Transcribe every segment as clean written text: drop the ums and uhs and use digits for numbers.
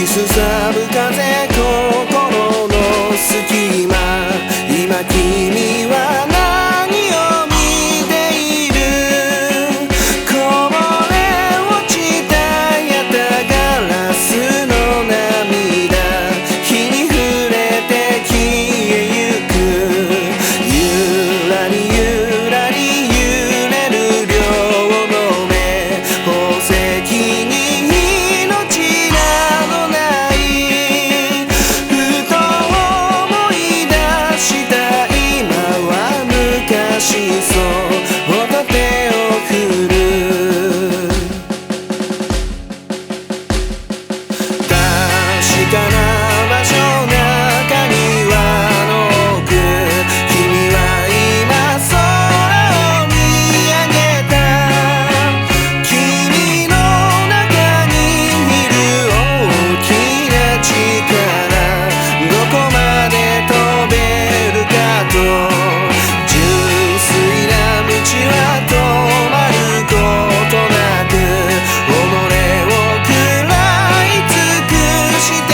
吹きすさぶ風心の隙間今君は何を見ているこぼれ落ちたやたガラスの涙日に触れて消えゆくゆらりゆらり揺れる両の目宝石に確かな場所中庭の奥君は今空を見上げた君の中にいる大きな力どこまで飛べるかと純粋な道は止まることなく己を食らい尽くして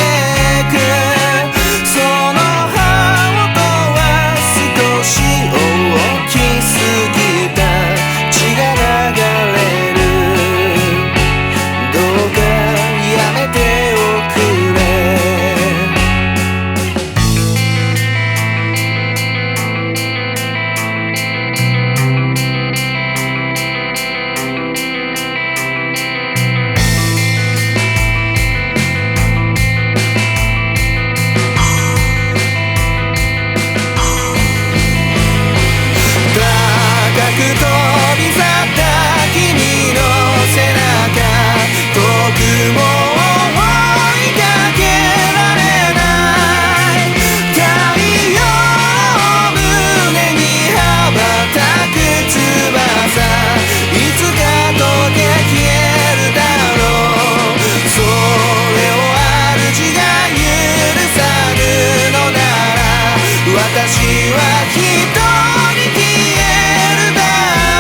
飛び去った君の背中遠くも追いかけられない太陽胸に羽ばたく翼いつか溶け消えるだろうそれを主が許さぬのなら私は一人消える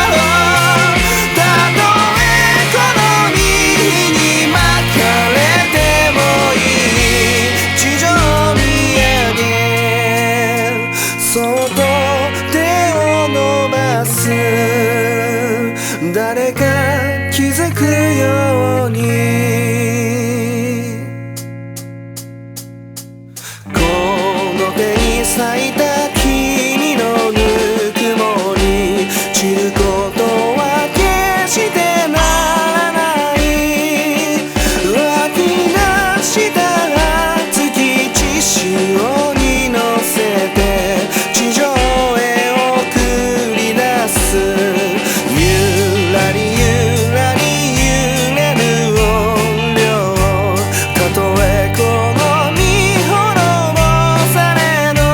誰か気づくようにこの手に咲いた君のぬくもり散ることは決してならない湧き出した月血潮に乗せて地上へ送り出すゆらりゆらり揺れる音量たとえこの身滅ぼされど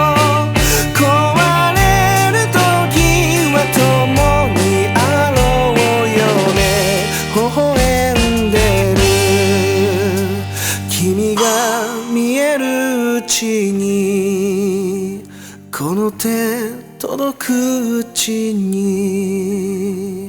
壊れる時は共にあろうよね微笑んでる君が見えるうちにこの手届くうちに